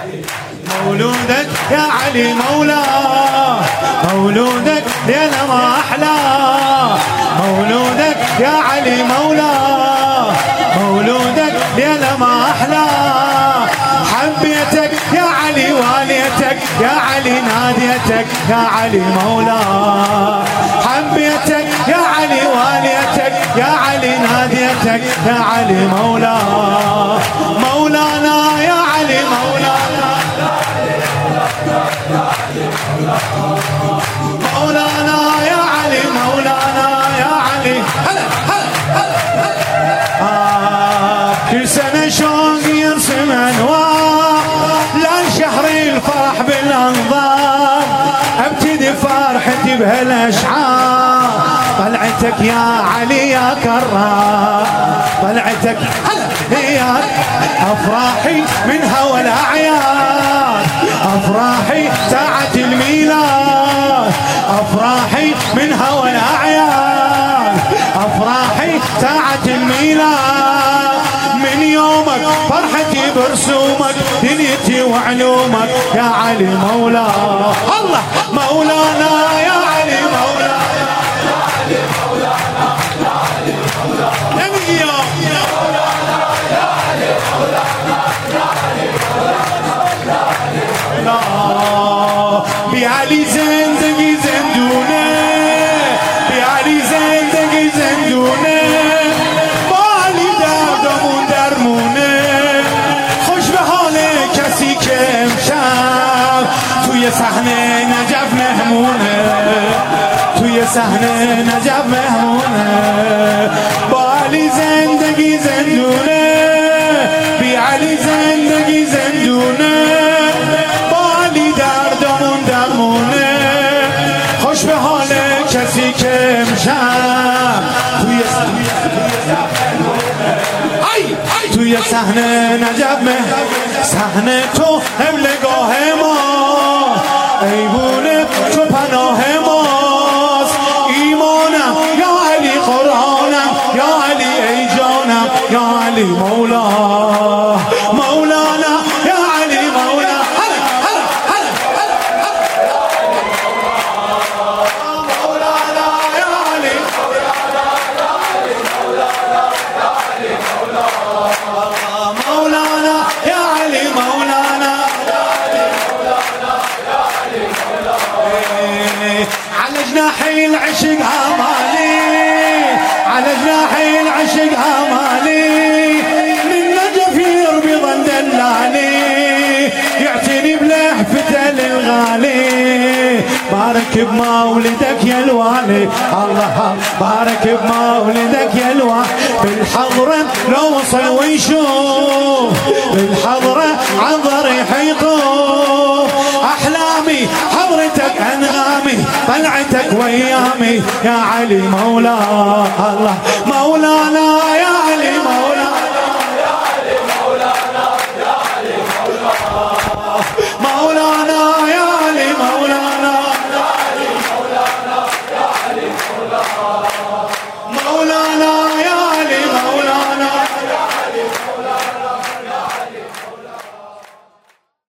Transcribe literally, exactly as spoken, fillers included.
مولودك يا علي مولاه، مولودك ليلة ما أحلاه، مولودك يا علي مولاه، مولودك ليلة ما أحلاه. حبيتك يا علي واليتك يا علي ناديتك يا علي مولاه، حبيتك يا علي واليتك يا علي ناديتك يا علي مولاه. مولانا يا علي مولانا، مولانا يا علي مولانا يا علي. هلا هلا هلا آه كل سنة شوق يرسم انوار للشهر الفرح بالانظار، ابتدي فرحتي بهالاشعار. طلعتك يا علي يا كرار، طلعتك هلا يا افراحي من هوى الاعياد، افراحي ساعة الميلاد، افراحي من هوى الاعياد، افراحي ساعة الميلاد. من يومك فرحتي برسومك، دنيتي وعلومك يا علي مولاه. الله مولانا يا علي مولانا، يا علي مولانا، يا علي مولانا، يا مولانا يا علي مولانا، يا علي مولانا، يا علي مولانا. بعلي زندگی زندونه، بعلي زندگی زندونه، بعلي دردمون درمونه. خوش به حال کسی که امشب توی صحنه نجف مهمونه، توی صحنه نجف مهمونه. بعلي زندگی زندونه، بعلي زندگی زندونه، بعلي دردمون درمونه. خوش به حال کسی که امشب توی توی صحنه نجف مهمونه. صحنه تو قبلگاه ما، ایوونه تو پناه ماست. ایمانم یا علی، قرآنم یا علی، ای جانم یا علی مولا، مولانا یا علی مولا. هلا هلا هلا مولانا یا علی، مولانا يا علي مولانا، على جناحي العشق امالي، على جناحي العشق امالي. من نجف يربض دلالي، يعتني بلهفته للغالي. بارك بمولدك يا الوالي، الله بارك بمولدك يا الوالي. بالحضرة لو وصل ويشوف، بالحضرة عن ضريح يطوف. احلامي حضرتك انغامي، طلعتك ويامي يا علي مولا. الله مولانا